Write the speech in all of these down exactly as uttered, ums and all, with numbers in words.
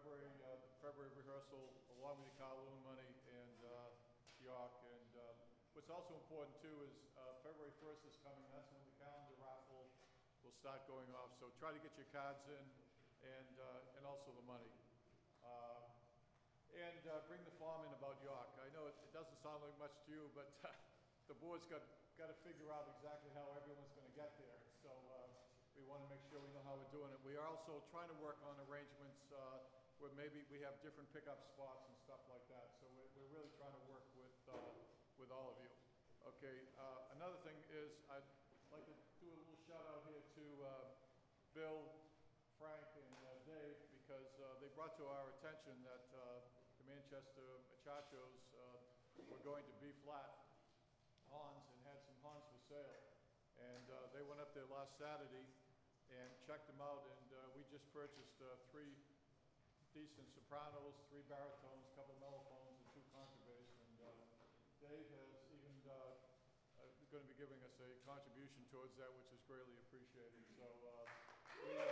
February, uh, the February rehearsal, along with the Kowloon money and uh, York. And uh, what's also important too is uh, February first is coming. That's when the calendar raffle will start going off. So try to get your cards in, and uh, and also the money. Uh, and uh, bring the farm in about York. I know it, it doesn't sound like much to you, but uh, the board's got got to figure out exactly how everyone's going to get there. So. Uh, We want to make sure we know how we're doing it. We are also trying to work on arrangements uh, where maybe we have different pickup spots and stuff like that. So we're, we're really trying to work with uh, with all of you. Okay. Uh, another thing is I'd like to do a little shout out here to uh, Bill, Frank, and uh, Dave, because uh, they brought to our attention that uh, the Manchester Machachos uh, were going to B flat Hans and had some Hans for sale. And uh, they went up there last Saturday and checked them out, and uh, we just purchased uh, three decent sopranos, three baritones, a couple of mellophones, and two contrabass. And uh, Dave has even uh, uh, going to be giving us a contribution towards that, which is greatly appreciated. So uh, we, uh,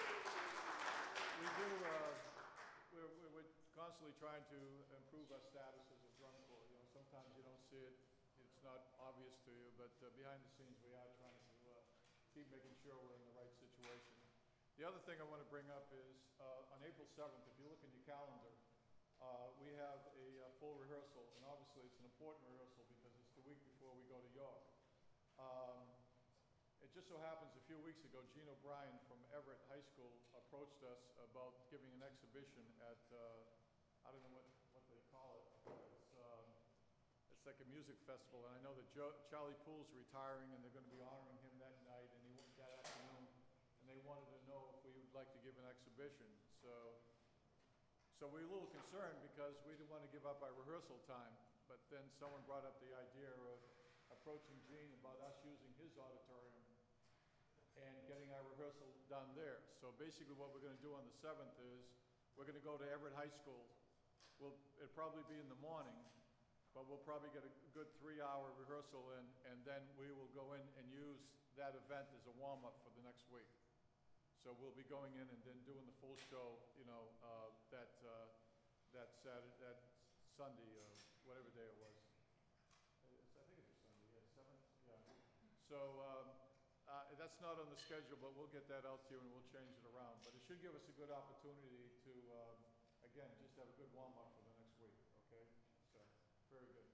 we do. Uh, we're, we're constantly trying to improve our status as a drum corps. You know, sometimes you don't see it. It's not obvious to you, but uh, behind the scenes we are trying to uh, keep making sure we're in the right situation. The other thing I want to bring up is uh, on April seventh, if you look in your calendar, uh, we have a uh, full rehearsal, and obviously it's an important rehearsal because it's the week before we go to York. Um, it just so happens a few weeks ago, Gene O'Brien from Everett High School approached us about giving an exhibition at, uh, I don't know what, what they call it. It's, um, It's like a music festival, and I know that Joe, Charlie Poole's retiring, and they're going to be honoring him that night, and he that afternoon, and they wanted to know if we would like to give an exhibition. So, so we were a little concerned because we didn't want to give up our rehearsal time. But then someone brought up the idea of approaching Gene about us using his auditorium and getting our rehearsal done there. So basically, what we're going to do on the seventh is we're going to go to Everett High School. We'll, it'll probably be in the morning. But we'll probably get a good three-hour rehearsal in, and then we will go in and use that event as a warm-up for the next week. So we'll be going in and then doing the full show, you know, uh, that uh, that Saturday, that Sunday, uh, whatever day it was. It's, I think it was Sunday, yeah, seventh, yeah. So um, uh, that's not on the schedule, but we'll get that out to you and we'll change it around. But it should give us a good opportunity to, um, again, just have a good warm-up for the next week. Okay, so. Very good.